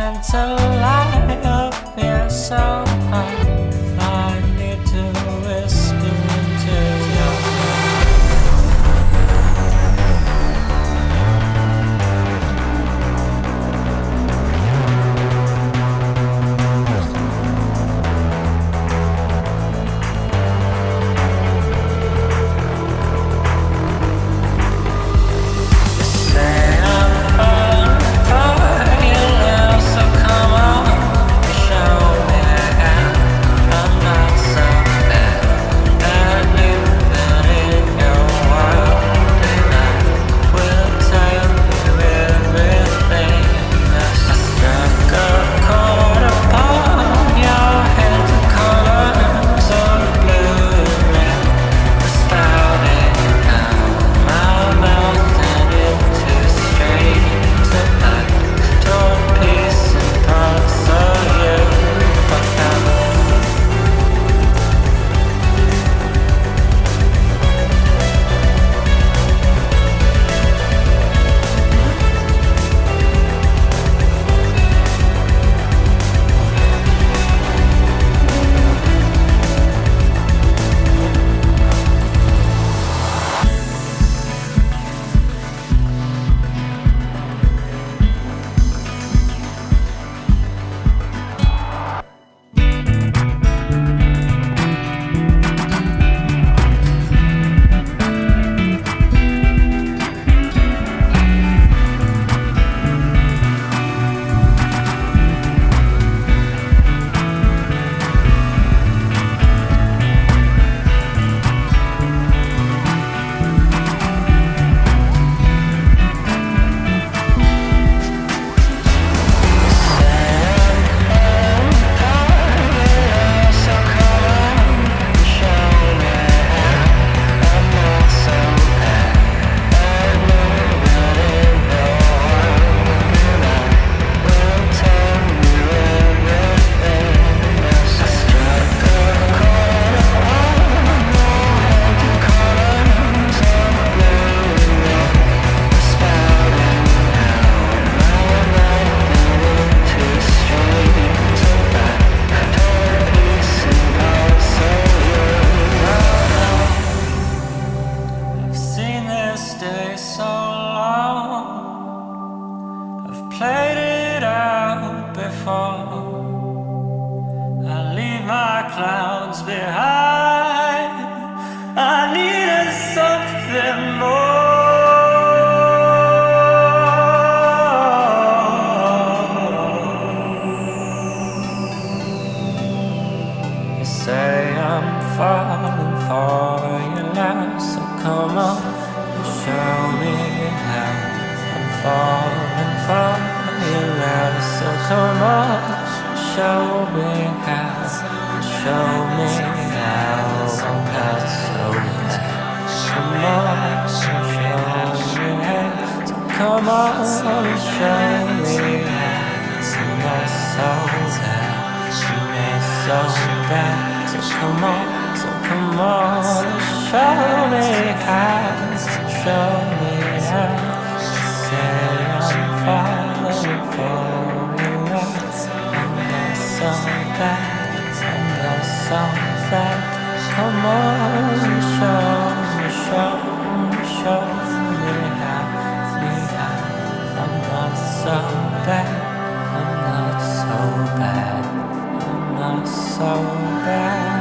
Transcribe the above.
and to light up your soul. I need to whisper into your stay so long. I've played it out before. I leave my clouds behind. I needed something more. You say I'm falling for you now, so come on. Show me how I'm falling for you now, so come on. Show me how, show me how I'm not so bad. Come on, show me how, so come on, show me how I'm not so bad, I'm not so bad. So come on, show me how. Show me how. Say I'm falling for you. I'm not so bad. I'm not so bad. Come on, show me how. I'm not so bad. I'm not so bad. I'm not so bad.